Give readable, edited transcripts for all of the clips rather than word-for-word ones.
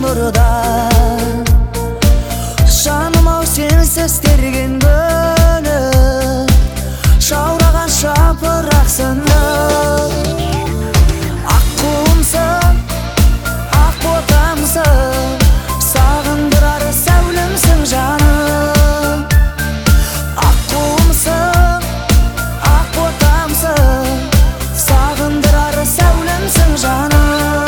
nurda. Жаным ау сенсіз терген гүлі, жаураған жапырақсыны. Ақ қуымсың, ақ ботамсың, сағындырар сәулемсің жаным. Ақ қуымсың, ақ ботамсың, сағындырар сәулемсің жаным.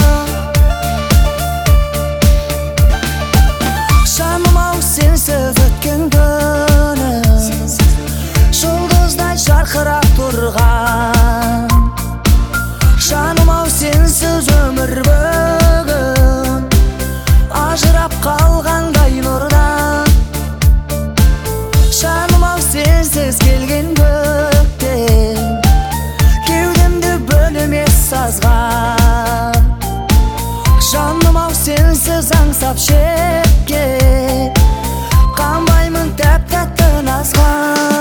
Жаным ау сенсіз өткен күні, жұлдыздай жарқырап тұрған. Жаным ау сенсіз өмір бүгін ажырап қалғандай нұрдан. Жаным ау сенсіз келген көктен кеудемді бөліме сазған. Жаным ау сенсіз аңсап шеккен, қанбаймын тәп-тәтті назға.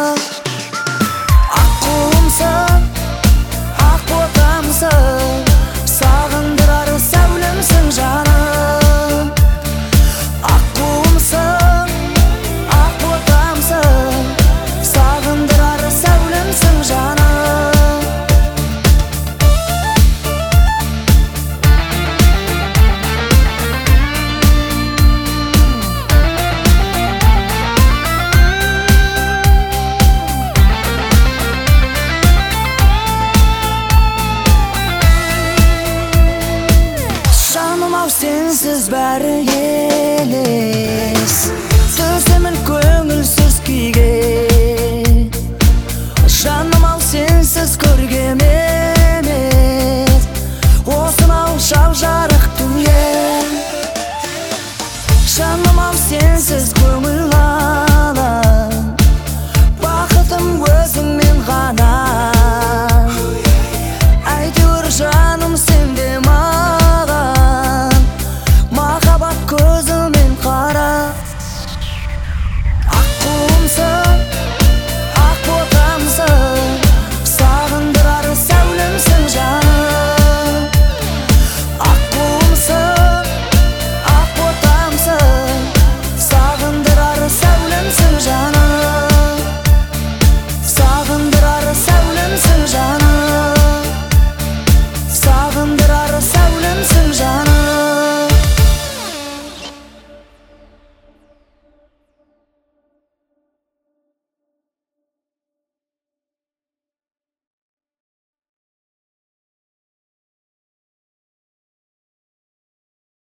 Ақ қуымсың, ақ ботамсың, сағындырар сәулемсің жаным. Ақ қуымсың, ақ ботамсың, сағындырар сәулемсің жаным. Жаным ау сенсіз бәрі